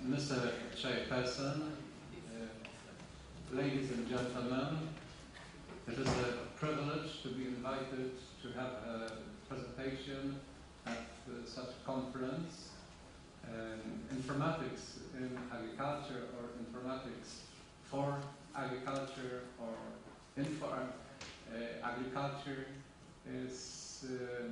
Mr. Chairperson, ladies and gentlemen, it is a privilege to be invited to have a presentation at such a conference. Informatics in agriculture, or informatics for agriculture, or info agriculture is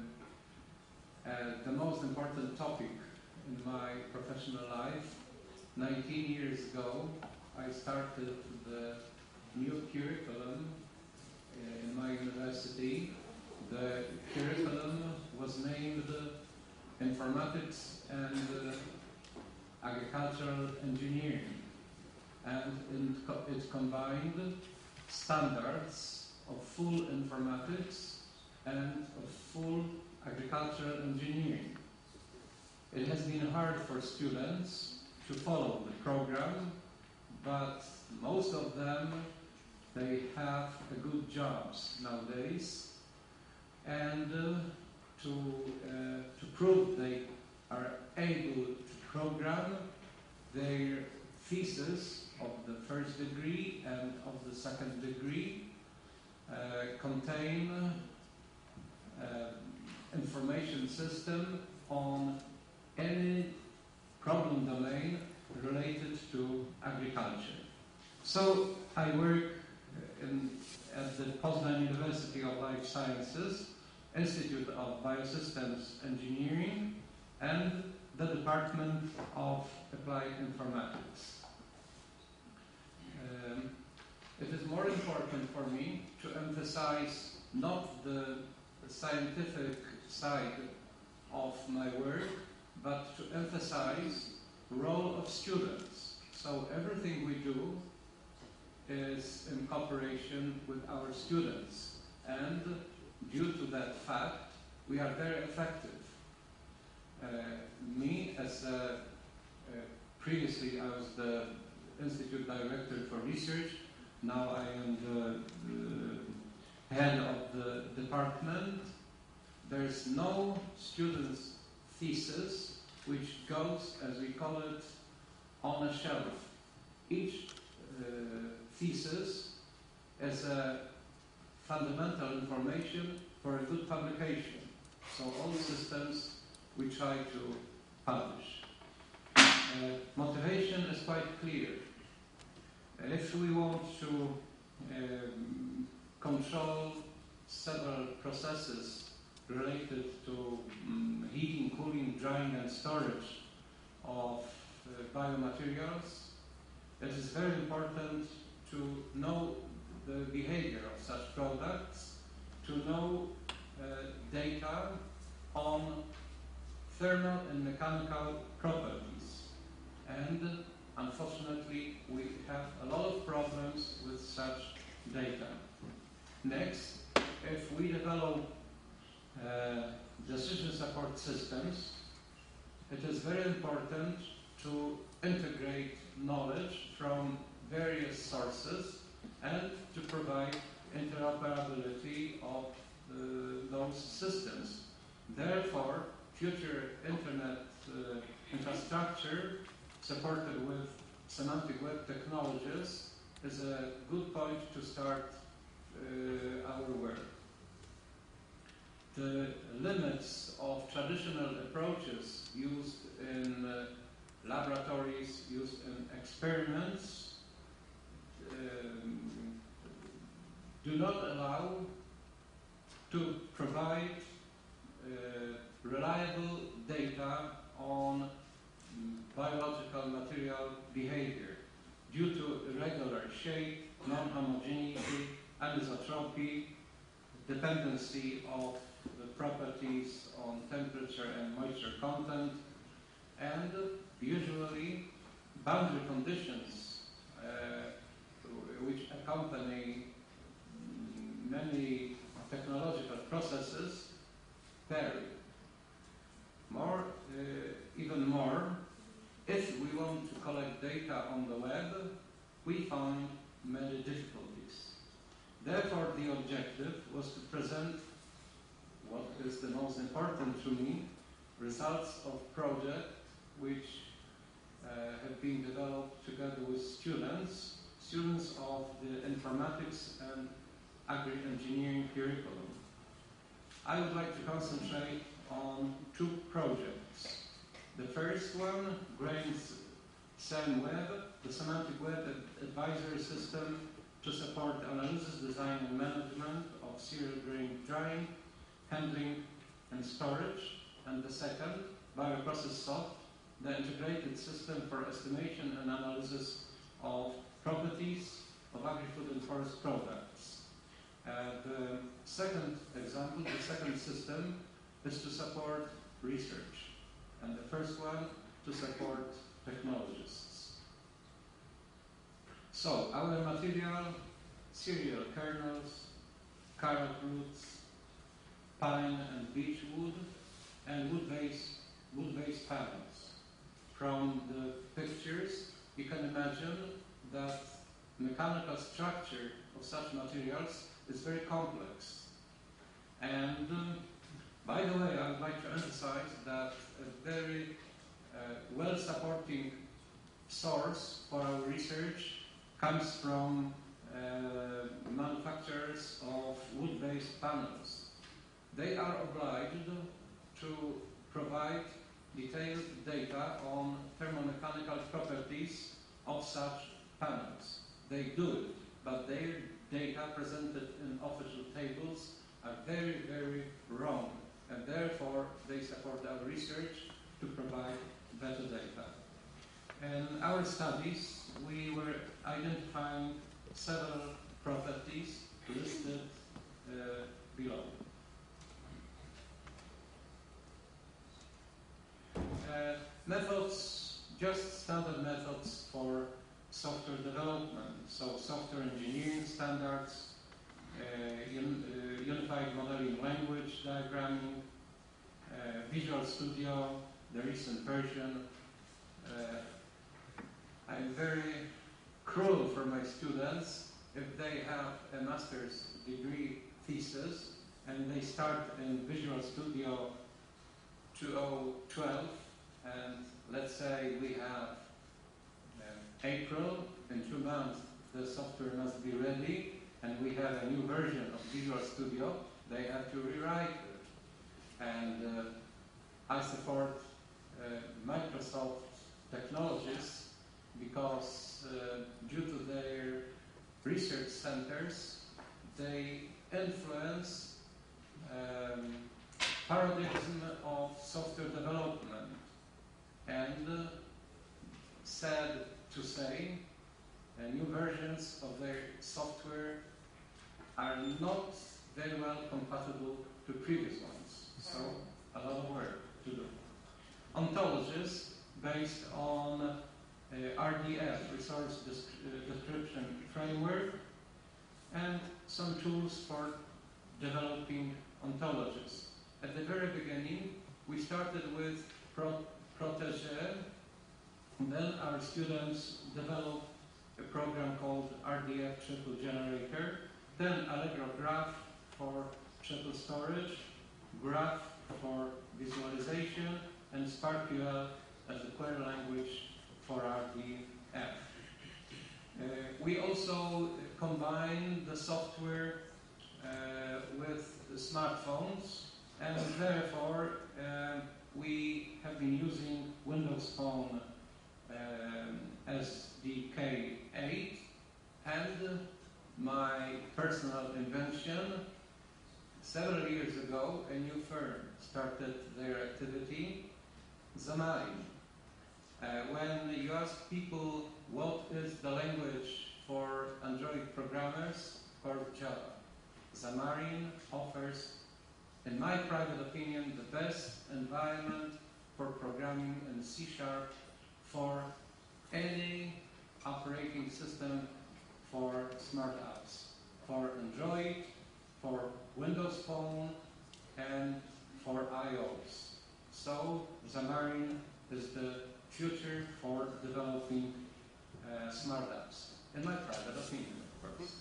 the most important topic in my professional life. 19 years ago, I started the new curriculum in my university. The curriculum was named Informatics and Agricultural Engineering, and it combined standards of full informatics and of full agricultural engineering. It has been hard for students to follow the program, but most of them, they have good jobs nowadays, and to prove they are able to program, their thesis of the first degree and of the second degree contain information system on any problem domain related to agriculture. So I work at the Poznań University of Life Sciences, Institute of Biosystems Engineering, and the Department of Applied Informatics. It is more important for me to emphasize not the scientific side of my work, but to emphasize the role of students. So everything we do is in cooperation with our students, and due to that fact, we are very effective. Me, as previously I was the Institute Director for Research, now I am the head of the department. There's no student's thesis which goes, as we call it, on a shelf. Each thesis is a fundamental information for a good publication. So all systems we try to publish. Motivation is quite clear. If we want to control several processes related to heating, cooling, drying and storage of biomaterials, it is very important to know the behavior of such products, to know data on thermal and mechanical properties. And unfortunately, we have a lot of problems with such data. Next, if we develop decision support systems, it is very important to integrate knowledge from various sources and to provide interoperability of those systems. Therefore, future internet infrastructure supported with semantic web technologies is a good point to start our work. The limits of traditional approaches used in laboratories, used in experiments, do not allow to provide reliable data on biological material behavior due to irregular shape, non-homogeneity, anisotropy, dependency of the properties on temperature and moisture content, and usually boundary conditions which accompany many technological processes vary. Even more, if we want to collect data on the web, we find many difficulties. Therefore, the objective was to present what is the most important to me, results of projects which have being developed together with students of the informatics and agri-engineering curriculum. I would like to concentrate on two projects. The first one, Grain's SEMWeb, the Semantic Web Advisory System to support analysis, design and management of cereal grain drying, handling and storage. And the second, BioProcessSoft, the integrated system for estimation and analysis of properties of agri-food and forest products. The second example, the second system, is to support research, and the first one to support technologists. So, our material, cereal kernels, carrot roots, pine and beech wood, and wood-based panels. From the pictures, you can imagine that mechanical structure of such materials is very complex. And by the way, I would like to emphasize that a very well-supporting source for our research comes from manufacturers of wood-based panels. They are obliged to provide detailed data on thermomechanical properties of such panels. They do it, but their data presented in official tables are very, very wrong, and therefore they support our research to provide better data. In our studies, we were identifying several properties listed below. Methods, just standard methods for software development, so software engineering standards, unified modeling language diagramming, Visual Studio, the recent version. I'm very cruel for my students if they have a master's degree thesis and they start in Visual Studio 2012, and let's say we have April, in 2 months the software must be ready, and we have a new version of Visual Studio, they have to rewrite it. And I support Microsoft technologists because due to their research centers, they influence paradigm of software development. And sad to say, new versions of their software are not very well compatible to previous ones. So a lot of work to do. Ontologies based on RDF, Resource Description Framework, and some tools for developing ontologies. At the very beginning, we started with Protégé, and then our students developed a program called RDF Triple Generator, then Allegro Graph for triple storage, Graph for visualization, and SparkQL as a query language for RDF. We also combine the software with the smartphones, and therefore we have been using Windows Phone SDK 8, and my personal invention. Several years ago, a new firm started their activity, Xamarin. When you ask people what is the language for Android programmers, for Java, Xamarin offers, in my private opinion, the best environment for programming in C# for any operating system for smart apps, for Android, for Windows Phone, and for iOS. So Xamarin is the future for developing smart apps, in my private opinion, of course.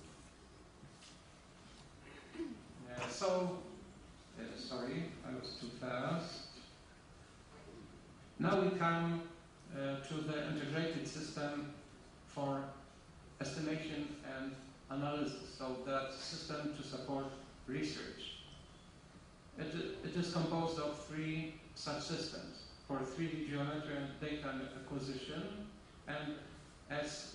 Sorry, I was too fast. Now we come to the system for estimation and analysis, so that system to support research. It is composed of 3 subsystems for 3D geometry and data acquisition, and as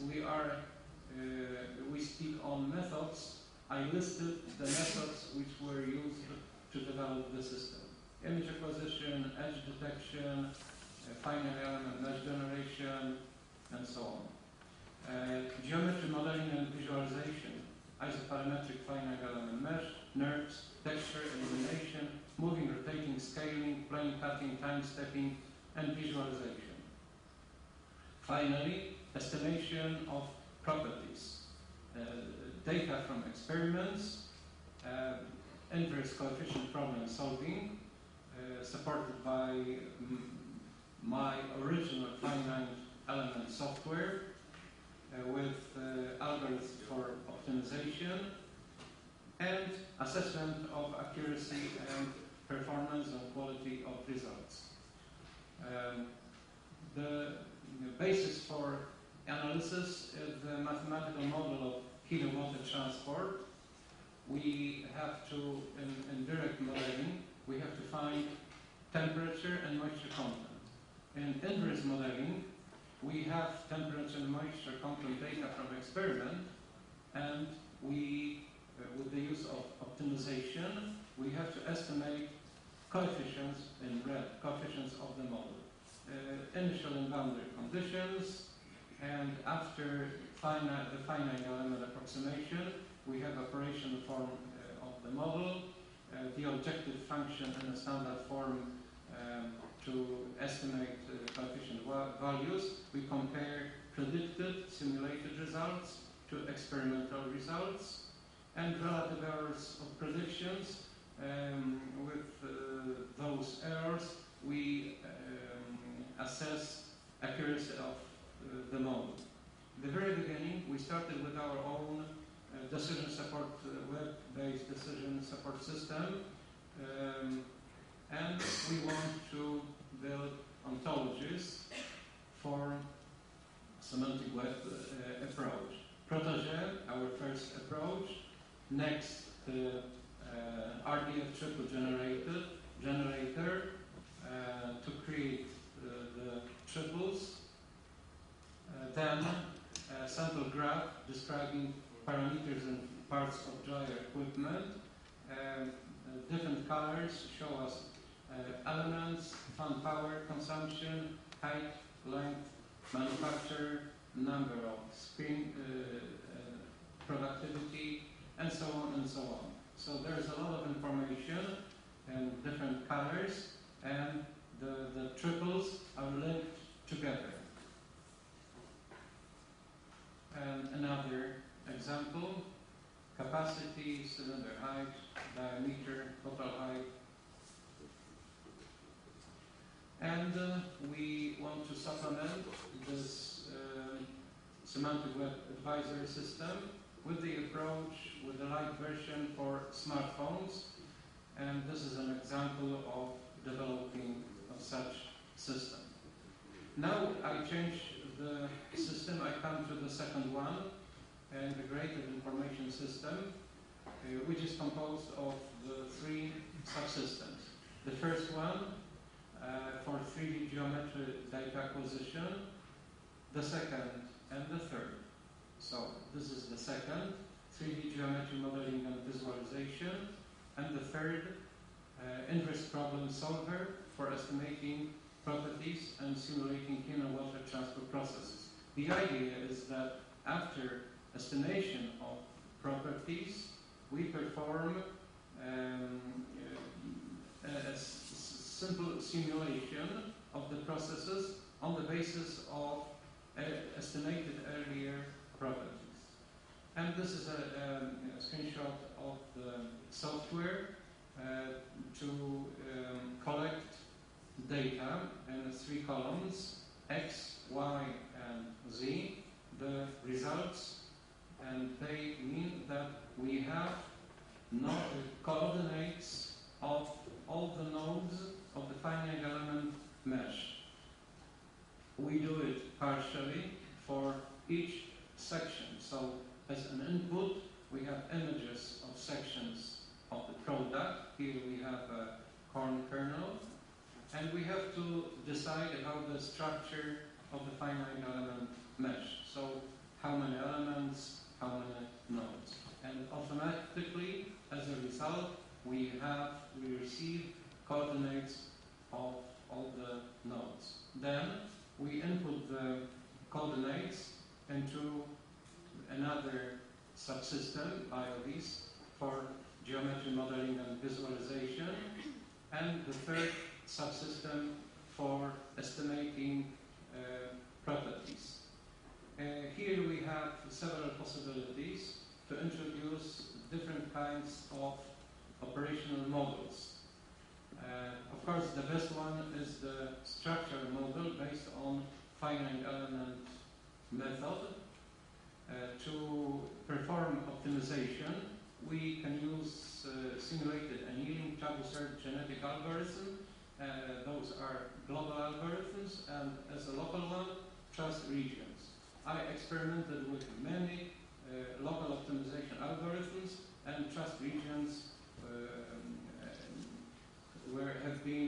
we speak on methods, I listed the methods which were used to develop the system: image acquisition, edge detection, finite element mesh generation, and so on. Geometry modeling and visualization, isoparametric finite element mesh, NURBS, texture elimination, moving, rotating, scaling, plane cutting, time stepping, and visualization. Finally, estimation of properties, data from experiments, inverse coefficient problem solving, supported by my original finite element software with algorithms for optimization, and assessment of accuracy and performance and quality of results. The basis for analysis is the mathematical model of heat and water transport. We have to, in direct modeling, we have to find temperature and moisture content. In inverse modeling, we have temperature and moisture content data from experiment, and we, with the use of optimization, we have to estimate coefficients in red, coefficients of the model. Initial and boundary conditions, and after the finite element approximation, we have operational form of the model, the objective function in a standard form to estimate coefficient values. We compare predicted simulated results to experimental results, and relative errors of predictions. With those errors, we assess accuracy of the model. At the very beginning, we started with our own decision support, web-based decision support system, and we want to build ontologies for semantic web approach. Protégé, our first approach. Next, RDF triple generator to create the triples. Then a sample graph describing parameters and parts of dryer equipment. Different colors show us elements, fan power consumption, height, length, manufacturer, number of spring productivity, and so on and so on. So there's a lot of information and different colors, and the triples are linked together. And another example: capacity, cylinder height, diameter, total height. And we want to supplement this semantic web advisory system with the approach, with the light version for smartphones. And this is an example of developing of such system. Now I change the system, I come to the second one, integrated information system, which is composed of the 3 subsystems. The first one for 3D geometry data acquisition, the second and the third. So this is the second, 3D geometry modeling and visualization, and the third, inverse problem solver for estimating properties and simulating heat and water transport processes. The idea is that after estimation of properties, we perform a simple simulation of the processes on the basis of estimated earlier properties. And this is a screenshot of the software to collect data in 3 columns, X, Y, and Z, the results, and they mean that we have coordinates of all the nodes of the finite element mesh. We do it partially for each section. So as an input, we have images of sections of the product. Here we have a corn kernel. And we have to decide about the structure of the finite element mesh. So how many elements, how many nodes. And automatically, as a result, we receive coordinates of all the nodes. Then we input the coordinates into another subsystem, IOVs, for geometry modeling and visualization, and the third subsystem for estimating properties. Here we have several possibilities to introduce different kinds of operational models. Of course, the best one is the structural model based on finite element method. To perform optimization, we can use simulated annealing, Chebyshev genetic algorithm. Those are global algorithms, and as a local one, trust regions. I experimented with many local optimization algorithms, and trust regions have been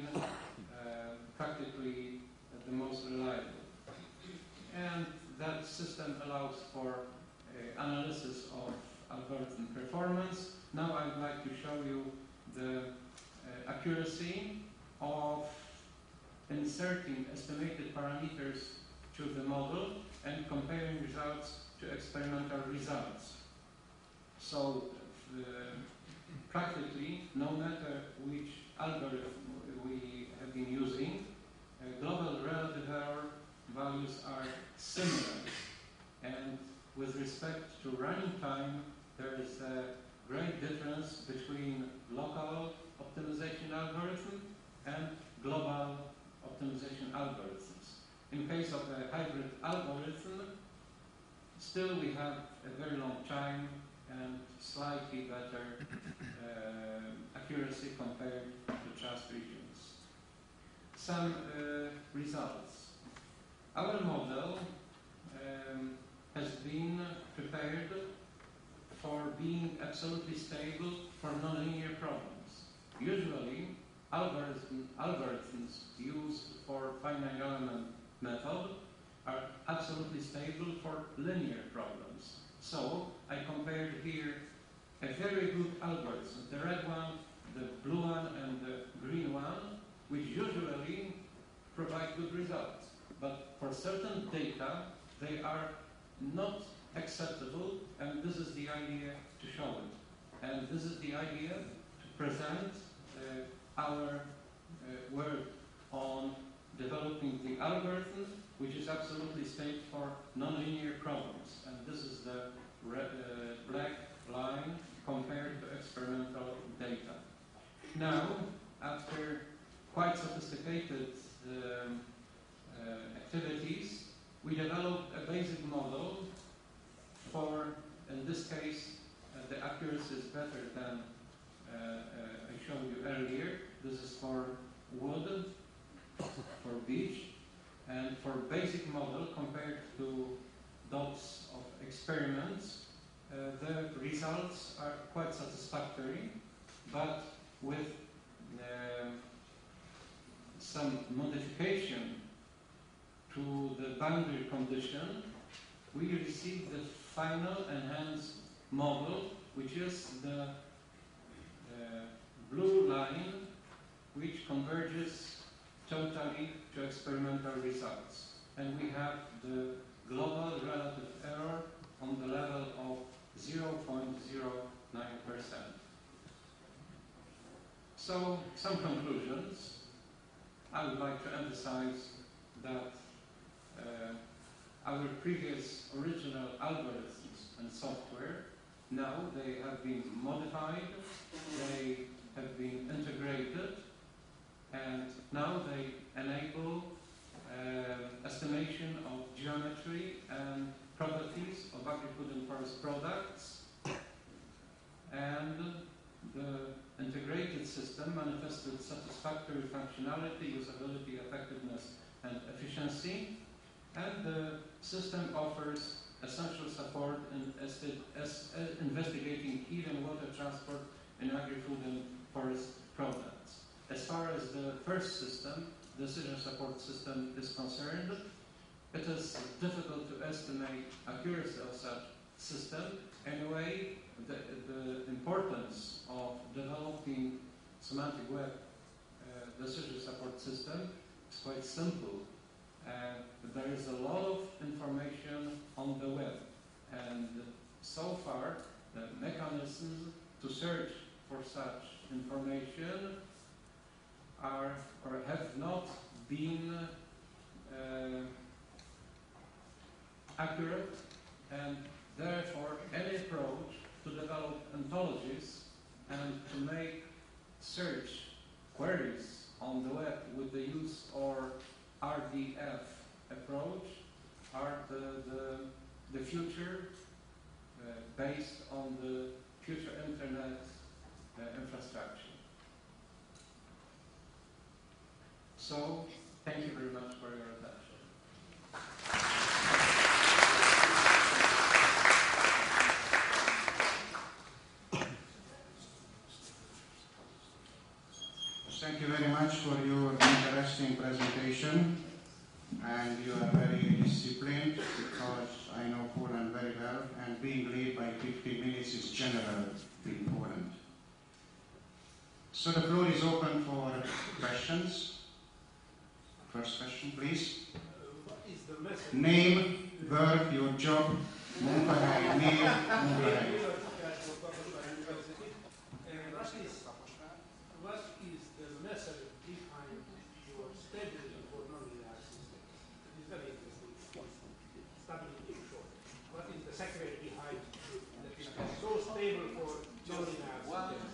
practically the most reliable. And that system allows for analysis of algorithm performance. Now I'd like to show you the accuracy of inserting estimated parameters to the model and comparing results to experimental results. So practically, no matter which algorithm we have been using, global relative error values are similar. And with respect to running time, there is a great difference between local optimization algorithm and global optimization algorithms. In case of a hybrid algorithm, still we have a very long time and slightly better accuracy compared to trust regions. Some results. Our model has been prepared for being absolutely stable for nonlinear problems. Usually, algorithms used for finite element method are absolutely stable for linear problems. So I compared here a very good algorithm, the red one, the blue one, and the green one, which usually provide good results. But for certain data, they are not acceptable, and this is the idea to show it. And this is the idea to present our work on developing the algorithm, which is absolutely stable for nonlinear problems. And this is the black line compared to experimental data. Now, after quite sophisticated activities, we developed a basic model for, in this case, the accuracy is better than I showed you earlier. This is for wood, for beach, and for basic model compared to those of experiments, the results are quite satisfactory, but with some modification to the boundary condition, we receive the final enhanced model, which is the blue line, which converges totally to experimental results. And we have the global relative error on the level of 0.09%. So, some conclusions. I would like to emphasize that our previous original algorithms and software, now they have been modified, they have been integrated, and now they enable estimation of geometry and properties of agri-food and forest products, and the integrated system manifested satisfactory functionality, usability, effectiveness, and efficiency, and the system offers essential support in investigating heat and water transport in agri-food and forest products. As far as the first system, decision support system, is concerned, it is difficult to estimate accuracy of such system. Anyway, the importance of developing semantic web decision support system is quite simple. There is a lot of information on the web, and so far the mechanisms to search for such information are or have not been accurate, and therefore any approach to develop ontologies and to make search queries on the web with the use or RDF approach are the future based on the future internet infrastructure. So, thank you very much for your attention. Thank you very much for your interesting presentation, and you are very disciplined because I know Poland very well, and being late by 15 minutes is general in Poland. So the floor is open for questions. First question, please. What is the message? Name, work, your job, munkahely, név, munkahely. What is the message behind your stability for nonlinear systems? It is very interesting. Stability in short. What is the secret behind that it is so stable for nonlinear systems?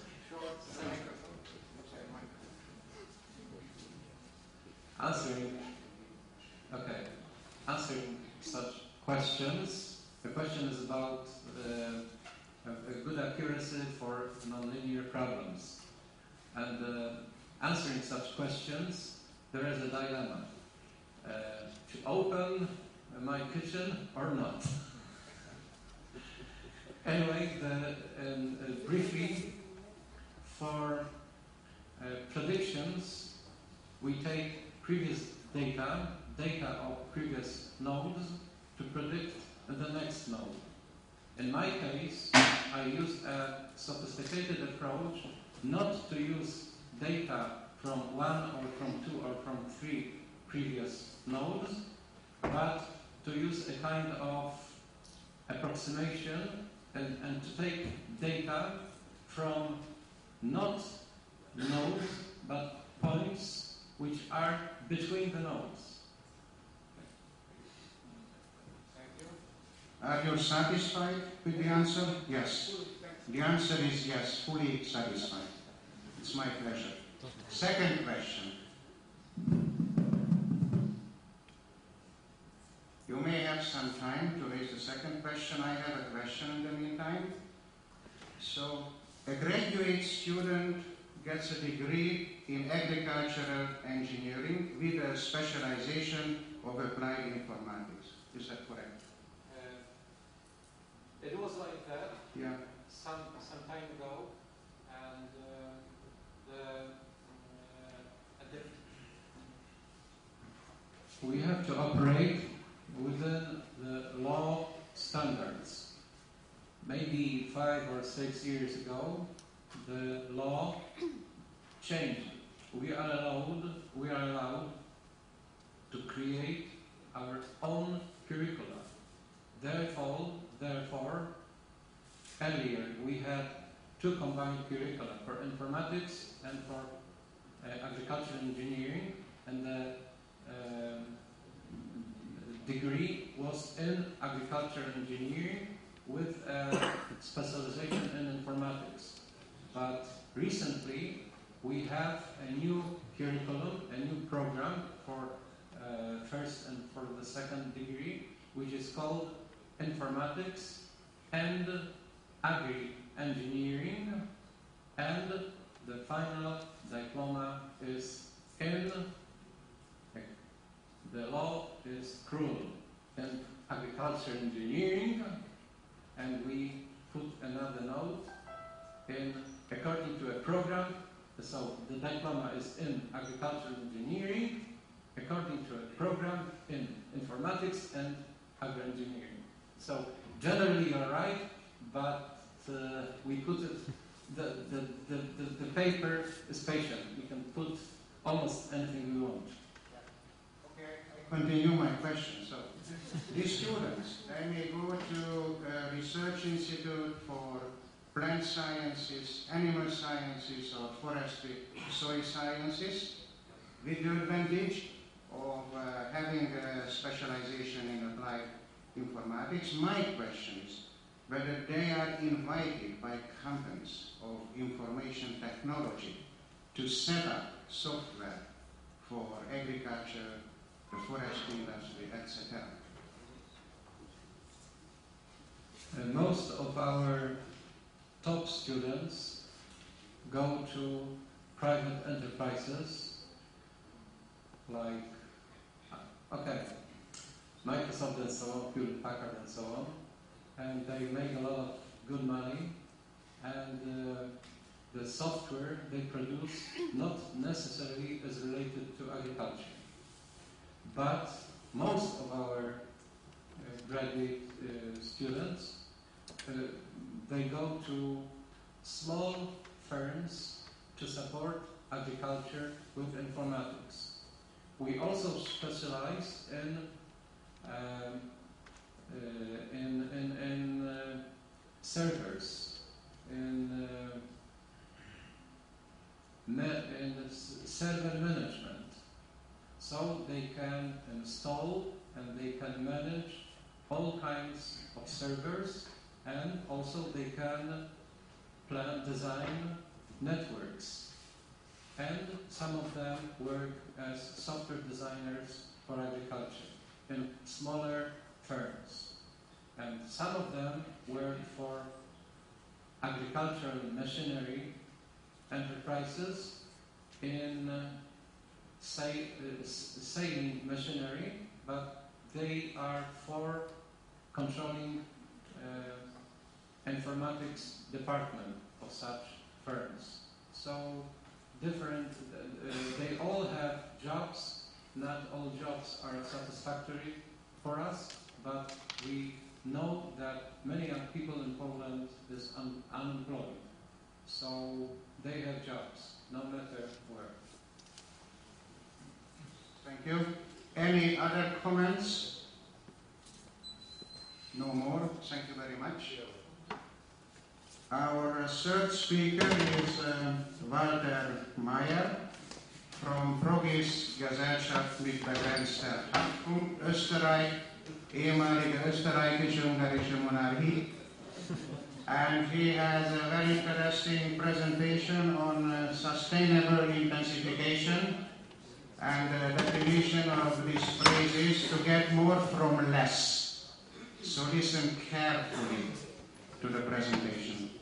Answering such questions. The question is about a good accuracy for nonlinear problems. And answering such questions, there is a dilemma. To open my kitchen or not. Anyway, briefly, for predictions, we take previous data of previous nodes to predict the next node. In my case, I use a sophisticated approach not to use data from one or from two or from three previous nodes, but to use a kind of approximation and to take data from not nodes, but points which are between the nodes. Are you satisfied with the answer? Yes. The answer is yes, fully satisfied. It's my pleasure. Second question. You may have some time to raise the second question. I have a question in the meantime. So, a graduate student gets a degree in agricultural engineering with a specialization of applied informatics. Is that correct? It was like that. Yeah. Some time ago, and we have to operate within the law standards. Maybe 5 or 6 years ago, the law changed. We are allowed to create our own curricula. Therefore, earlier we had 2 combined curricula for informatics and for agricultural engineering, and the degree was in agricultural engineering with a specialization in informatics. But recently we have a new curriculum, a new program for first and for the second degree, which is called Informatics and Agri-Engineering, and the final diploma is in the law is cruel in agriculture engineering, and we put another note in according to a program. So the diploma is in agricultural engineering according to a program in informatics and agroengineering. So generally you're right, but we put it, the paper is patient. We can put almost anything we want. Okay, I continue my question. So these students, they may go to a research institute for plant sciences, animal sciences, or forestry, soil sciences, with the advantage of having a specialization in applied informatics. My question is whether they are invited by companies of information technology to set up software for agriculture, the forestry industry, etc. Most of our top students go to private enterprises like, Microsoft and so on, Hewlett Packard and so on, and they make a lot of good money, and the software they produce not necessarily is related to agriculture. But most of our graduate students, they go to small firms to support agriculture with informatics. We also specialize in servers, in server management, so they can install and they can manage all kinds of servers, and also they can design networks. And some of them work as software designers for agriculture in smaller firms. And some of them work for agricultural machinery enterprises in sailing machinery, but they are for controlling informatics department of such firms. So different, they all have jobs. Not all jobs are satisfactory for us, but we know that many young people in Poland is unemployed. So they have jobs, no matter where. Thank you. Any other comments? No more. Thank you very much. Our third speaker is Walter Mayer from Progis Gesellschaft mit begrenzter Haftung, Österreich, ehemalige österreichische-ungarische Monarchie. And he has a very interesting presentation on sustainable intensification, and the definition of this phrase is to get more from less. So listen carefully to the presentation.